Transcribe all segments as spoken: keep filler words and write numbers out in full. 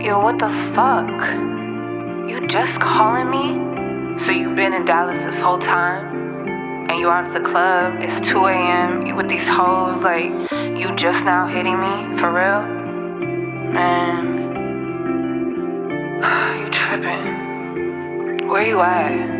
Yo, what the fuck? You just calling me? So you been in Dallas this whole time? And you out at the club, it's two a.m., you with these hoes, like, you just now hitting me? For real? Man, you tripping. Where you at?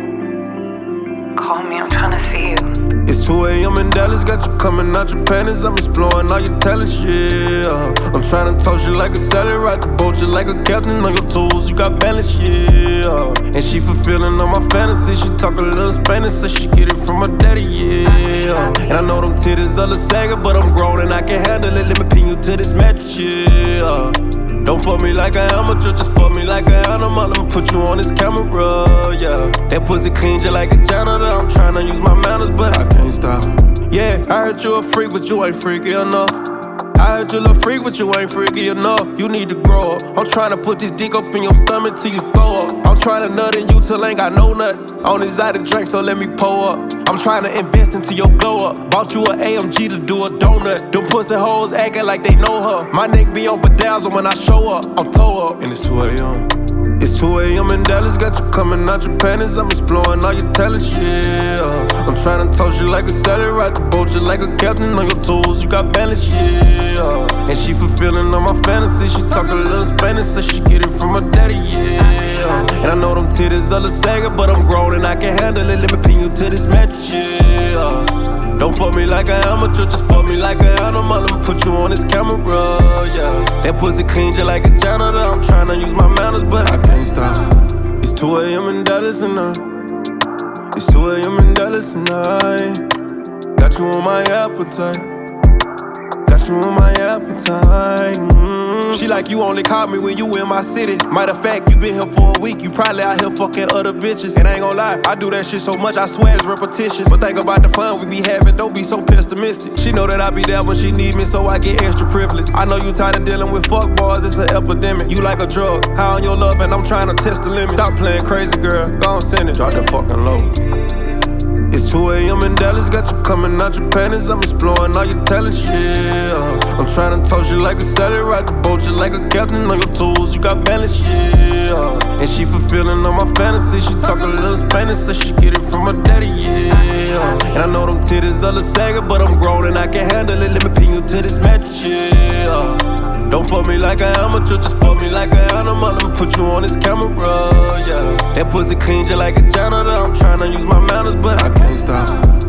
Call me, I'm trying to see you. It's two a.m. in Dallas, got you coming out your panties. I'm exploring all your talents, yeah. I'm trying to toss you like a salad, ride the boat you like a captain on your toes. You got balance, yeah. And she fulfilling all my fantasies. She talk a little Spanish, so she get it from my daddy, yeah. And I know them titties are the saga, but I'm grown and I can handle it. Let me pin you to this match, yeah. Don't fuck me like an amateur, just fuck me like an animal. I'ma put you on this camera, yeah. That pussy clean just like a janitor. I'm tryna use my manners, but I can't stop. Yeah, I heard you a freak, but you ain't freaky enough. I heard you a freak, but you ain't freaky enough. You need to grow up. I'm tryna put this dick up in your stomach till you throw up. I'm tryna nut in you till ain't got no nut. On exotic drink, so let me pull up. I'm tryna invest into your glow up. Bought you an A M G to do a donut. Them pussy hoes acting like they know her. My neck be on bedazzle when I show up. I'm toe up, and it's two a.m. It's two a.m. in Dallas, got you coming out your panties. I'm exploring all your talents, yeah. I'm tryna toss you like a salad, ride the boat you like a captain on your toes. You got balance, yeah. And she fulfilling all my fantasies. She talk a little Spanish, so she get it from her daddy, yeah. And I know them titties are the saga, but I'm grown and I can handle it. Let me pin you to this match, yeah. Don't fuck me like an amateur, just fuck me like an animal. I'ma put you on this camera, yeah. That pussy clean just like a janitor. I'm tryna use my manners, but I can't stop. It's two a.m. in Dallas and I It's two a.m. in Dallas and I got you on my appetite. Got you on my appetite. Mm-hmm. She like you only call me when you in my city. Matter of fact, you been here for a week. You probably out here fucking other bitches. And I ain't gon' lie, I do that shit so much, I swear it's repetitious. But think about the fun we be having, don't be so pessimistic. She know that I be there when she need me, so I get extra privilege. I know you tired of dealing with fuck boys, it's an epidemic. You like a drug, high on your love, and I'm trying to test the limit. Stop playing crazy, girl, go on send it. Drop that fucking low. It's two a.m. in Dallas, got you coming out your panties. I'm exploring all your talents, yeah. I'm tryna toss you like a salad, ride the boat you like a captain on your toes. You got balance, yeah. And she fulfilling all my fantasies. She talk a little Spanish, so she get it from her daddy, yeah. And I know them titties are the saga, but I'm grown and I can handle it. Let me pin you to this match, yeah. Don't fuck me like an amateur, just fuck me like an animal. I'ma put you on this camera, yeah. That pussy clean just like a janitor. I'm tryna use my manners, but I can't stop.